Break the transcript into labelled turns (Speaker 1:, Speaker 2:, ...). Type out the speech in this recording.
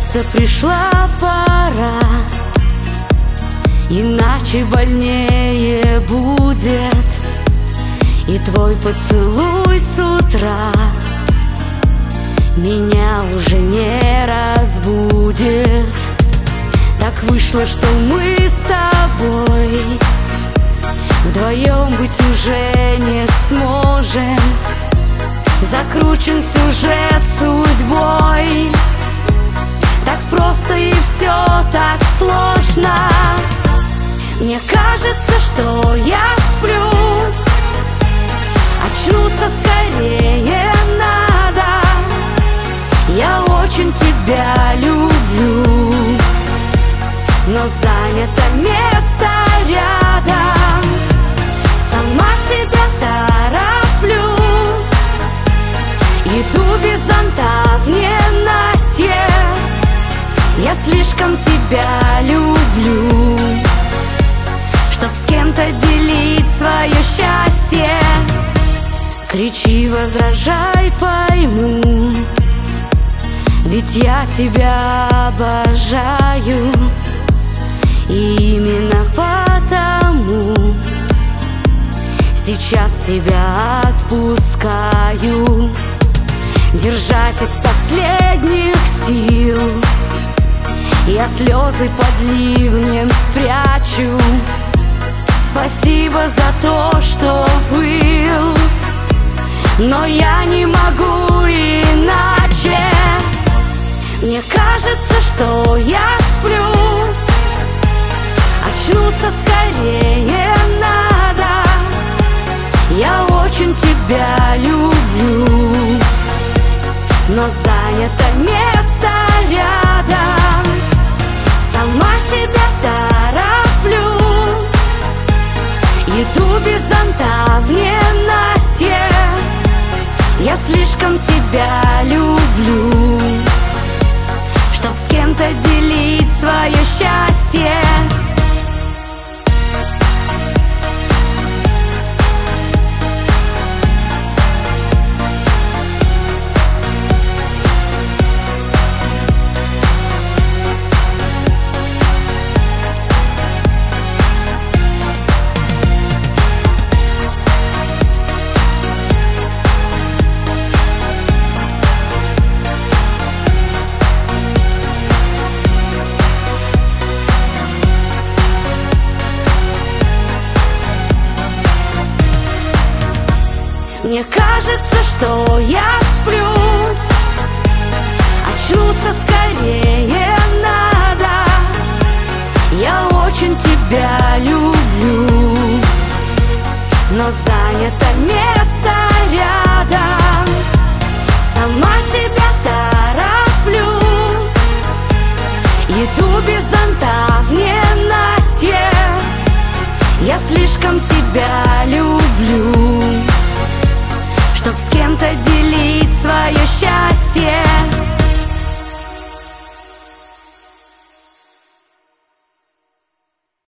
Speaker 1: кажется, пришла пора, иначе больнее будет. И твой поцелуй с утра меня уже не разбудит. Так вышло, что мы с тобой вдвоем быть уже не сможем. Закручен сюжет судьбой, так просто и все так сложно. Мне кажется, что я сплю, очнуться скорее надо. Я очень тебя люблю, но занято место рядом. Сама себя тороплю, иду без зонта в ненастье. Я слишком тебя люблю, чтоб с кем-то делить свое счастье. Кричи, возражай, пойму, ведь я тебя обожаю. И именно потому сейчас тебя отпускаю. Держась из последних сил, я слезы под ливнем спрячу. Спасибо за то, что был, но я не могу иначе. Мне кажется, что я сплю, очнуться скорее надо. Я очень тебя люблю, но занято место рядом. Сама себя тороплю, иду без зонта в ненастье. Я слишком тебя люблю, чтоб с кем-то делить свое счастье. Мне кажется, что я сплю, очнуться скорее надо. Я очень тебя люблю, но занято место рядом. Сама себя тороплю, иду без зонта в ненастье. Я слишком тебя люблю, чтоб с кем-то делить свое счастье.